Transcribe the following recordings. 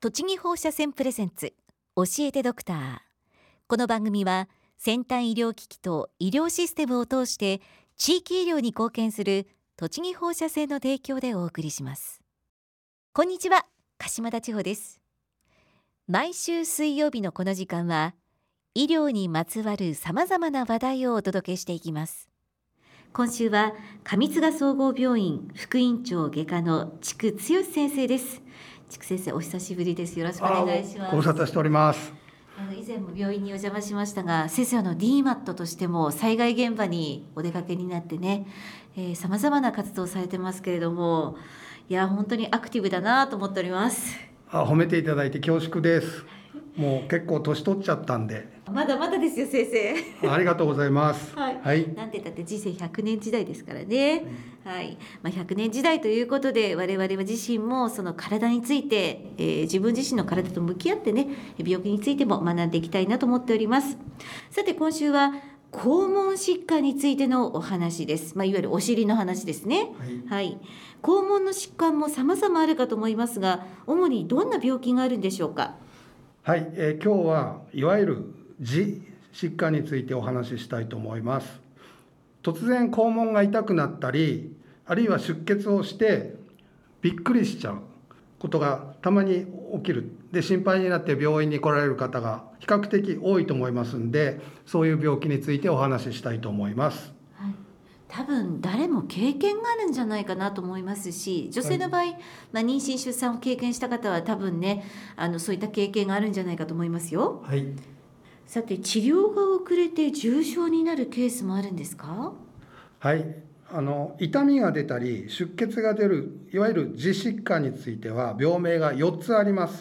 栃木放射線プレゼンツ教えてドクター。この番組は先端医療機器と医療システムを通して地域医療に貢献する栃木放射線の提供でお送りします。こんにちは、鹿島田千穂です。毎週水曜日のこの時間は医療にまつわるさまざまな話題をお届けしていきます。今週は上津賀総合病院副院長外科の千久剛先生です。千久先生、お久しぶりです。よろしくお願いします。 ご無沙汰しております。 以前も病院にお邪魔しましたが、先生DMAT としても災害現場にお出かけになってね、さまざまな活動をされてますけれども、いや本当にアクティブだなと思っております。 褒めていただいて恐縮です。もう結構年取っちゃったんで。 まだまだですよ先生。 ありがとうございます。 はい。なんて言ったって人生100年時代ですからね。はい。100年時代ということで、我々は自身もその体について、自分自身の体と向き合ってね、病気についても学んでいきたいなと思っております。さて今週は肛門疾患についてのお話です。いわゆるお尻の話ですね。はい。肛門の疾患も様々あるかと思いますが、主にどんな病気があるんでしょうか。 はい、今日はいわゆる痔疾患についてお話ししたいと思います。突然肛門が痛くなったり、あるいは出血をしてびっくりしちゃうことがたまに起きる。で、心配になって病院に来られる方が比較的多いと思いますんで、そういう病気についてお話ししたいと思います。 はい、多分誰も経験があるんじゃないかなと思いますし、女性の場合、妊娠出産を経験した方は多分ね、そういった経験があるんじゃないかと思いますよ。 はい。 さて、治療が遅れて重症になるケースもあるんですか？ はい。痛みが出たり出血が出るいわゆる痔疾患については病名が4つあります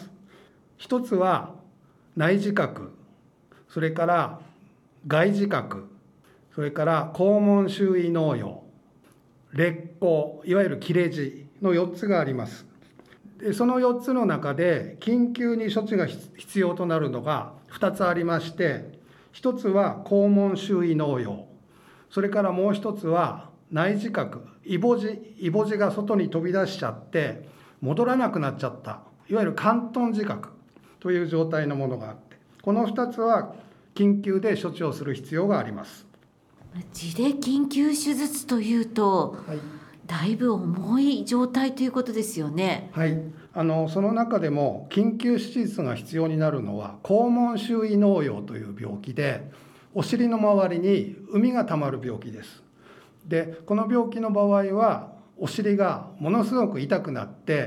。1つは内耳核、それから外耳核、それから肛門周囲膿瘍、裂孔、いわゆる切れ痔の4つがあります。でその4つの中で緊急に処置が必要となるのが2つありまして、1つは肛門周囲膿瘍、それからもう1つは内耳核、イボ痔が外に飛び出しちゃって戻らなくなっちゃった、いわゆる嵌頓自覚という状態のものがあって、この2つは緊急で処置をする必要があります。 痔で緊急手術というと、だいぶ重い状態ということですよね。 はい。その中でも緊急手術が必要になるのは肛門周囲膿瘍という病気で、お尻の周りに膿がたまる病気です。でこの病気の場合はお尻がものすごく痛くなって、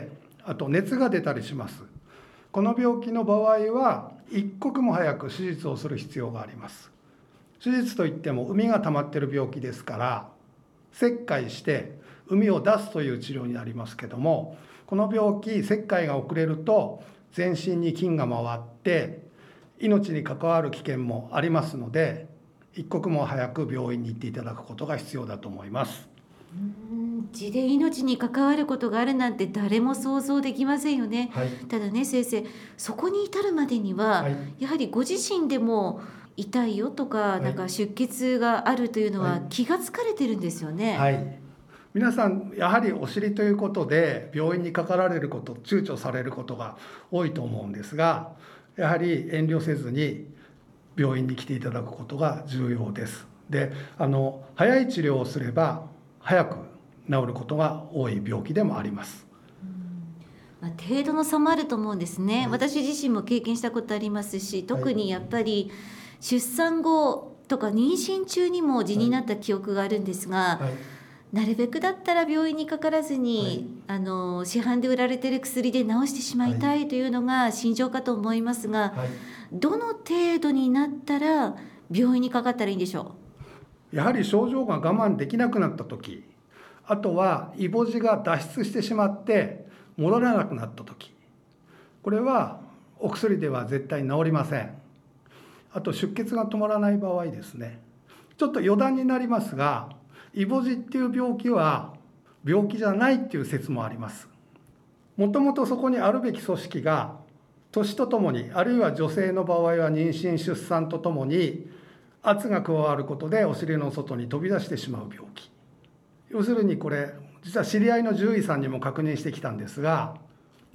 あと熱が出たりします。この病気の場合は一刻も早く手術をする必要があります。手術といっても膿が溜まっている病気ですから、切開して膿を出すという治療になりますけども、この病気切開が遅れると全身に菌が回って命に関わる危険もありますので、一刻も早く病院に行っていただくことが必要だと思います。 痔で命に関わることがあるなんて誰も想像できませんよね。ただね先生、そこに至るまでには、やはりご自身でも痛いよとか、なんか出血があるというのは気がつかれてるんですよね。 皆さんやはりお尻ということで病院にかかられること、躊躇されることが多いと思うんですが、やはり遠慮せずに病院に来ていただくことが重要です。で、早い治療をすれば早く治ることが多い病気でもあります。 程度の差もあると思うんですね。私自身も経験したことありますし、特にやっぱり出産後とか妊娠中にも痔になった記憶があるんですが、なるべくだったら病院にかからずに、市販で売られている薬で治してしまいたいというのが心情かと思いますが、どの程度になったら病院にかかったらいいんでしょう？ やはり症状が我慢できなくなった時、あとはイボ痔が脱出してしまって戻らなくなった時、これはお薬では絶対治りません。あと出血が止まらない場合ですね、ちょっと余談になりますが、イボ痔っていう病気は病気じゃないっていう説もあります。もともとそこにあるべき組織が年とともに、あるいは女性の場合は妊娠出産とともに圧が加わることでお尻の外に飛び出してしまう病気。要するにこれ実は知り合いの獣医さんにも確認してきたんですが、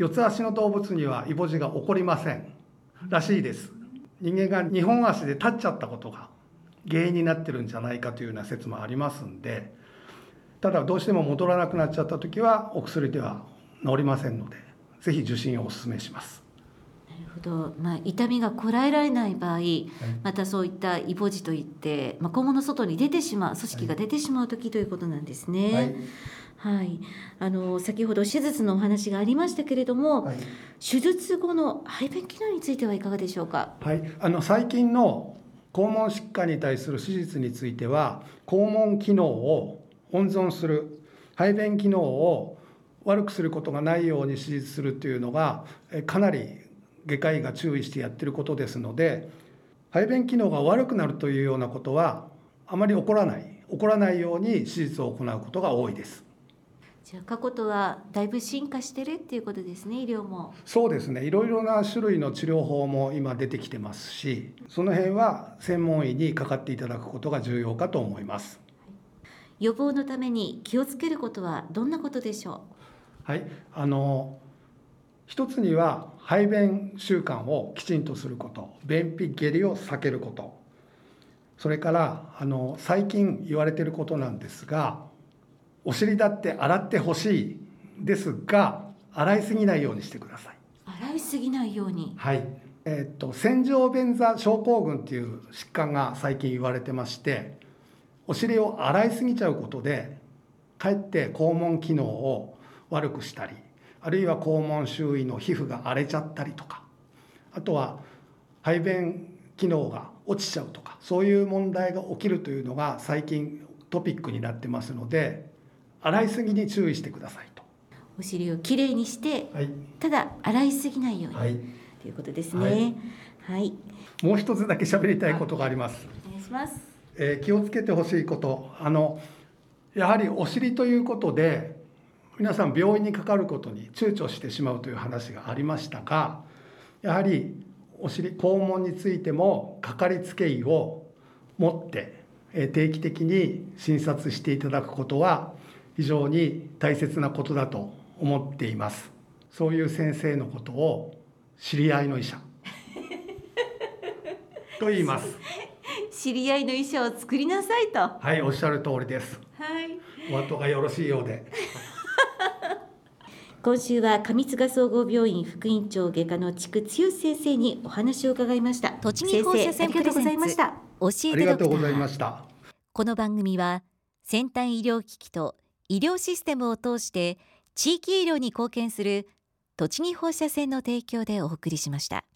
四つ足の動物にはイボ痔が起こりませんらしいです。人間が2本足で立っちゃったことが原因になってるんじゃないかというような説もありますんで、ただどうしても戻らなくなっちゃった時はお薬では治りませんので、ぜひ受診をお勧めします。 なるほど、痛みがこらえられない場合、またそういったイボ痔といって、肛門の外に出てしまう組織が出てしまう時ということなんですね。はい、先ほど手術のお話がありましたけれども、手術後の排便機能についてはいかがでしょうか。 最近の肛門疾患に対する手術については、肛門機能を温存する、排便機能を悪くすることがないように手術するというのがかなり外科医が注意してやっていることですので、排便機能が悪くなるというようなことはあまり起こらないように手術を行うことが多いです。 じゃあ過去とはだいぶ進化してるっていうことですね、医療も。 そうですね、いろいろな種類の治療法も今出てきてますし、その辺は専門医にかかっていただくことが重要かと思います。 予防のために気をつけることはどんなことでしょう。 一つには排便習慣をきちんとすること、便秘下痢を避けること、それから最近言われていることなんですが、お尻だって洗ってほしいですが、洗いすぎないようにしてください。 洗いすぎないように。 線状便座症候群という疾患が最近言われてまして、お尻を洗いすぎちゃうことでかえって肛門機能を悪くしたり、あるいは肛門周囲の皮膚が荒れちゃったりとか、あとは排便機能が落ちちゃうとか、そういう問題が起きるというのが最近トピックになってますので、洗いすぎに注意してくださいと。 お尻をきれいにして、ただ洗いすぎないように、ということですね。 もう一つだけ喋りたいことがあります。 お願いします。 気をつけてほしいこと、やはりお尻ということで皆さん病院にかかることに躊躇してしまうという話がありましたが、やはりお尻、肛門についてもかかりつけ医を持って定期的に診察していただくことは非常に大切なことだと思っています。そういう先生のことを知り合いの医者と言います。 知り合いの医者を作りなさいと。 おっしゃる通りです。お後がよろしいようで。 今週は上津賀総合病院副院長外科の筑剛先生にお話を伺いました。 栃木放射線プレゼンツ教えてドクター。 ありがとうございました。 この番組は先端医療機器と医療システムを通して地域医療に貢献する栃木放射線の提供でお送りしました。